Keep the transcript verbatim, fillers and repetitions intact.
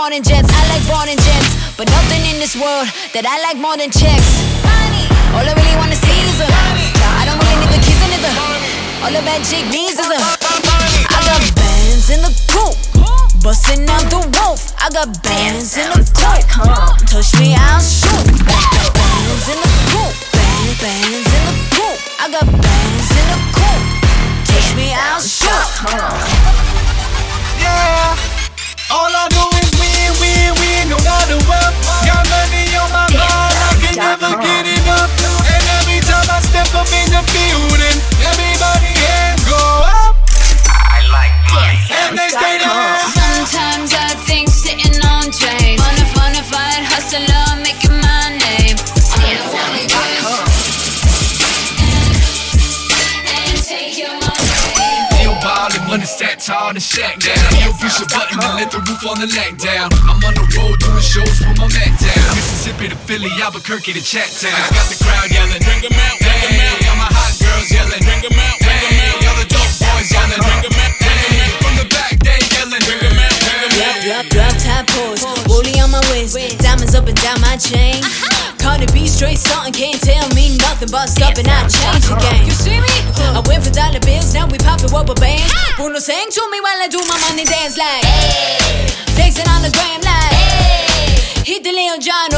morning jets, I like born in jets. But nothing in this world that I like more than checks. All I really wanna see is a I don't really need the keys in it. All the bad chick needs is a I got bands in the coupe, busting out the roof. I got bands in the coupe, touch me, I'll shoot. Bands in the coupe, bands, bands in the coupe. I got bands in the coupe, touch me, I'll shoot. Yeah, all I do is win, win, win, no matter what. Got money on my mind, I can never get enough. And every time I step up in the building, everybody hands go up. I like money, and they stay there. Sometimes I think sitting on trains, wanna wanna fight, hustler, making my name. And take your money. Yo, ballin', money stacked hard and shack down. Yo, push a button and let the roof on the lag down. I'm on the road doing shows with my Mac down. Mississippi to Philly, Albuquerque to Chattown. I got the crowd yelling, bring 'em out, bring 'em out. All my hot girls yelling, bring 'em out, bring 'em out. All the dope boys yelling, bring 'em out, bring 'em out. From the back, they yelling, bring 'em out, bring 'em out. Drop, drop, top pose, woolly on my waist, diamonds up and down my chain. Cardi B straight something, can't tell me nothing. Bust up and I change the game. You see me? I went for dollar bills, now we poppin' rubber bands. Bruno sang to me while I do my money dance like hey. Flexing on the gram like hey. Hit the Leon John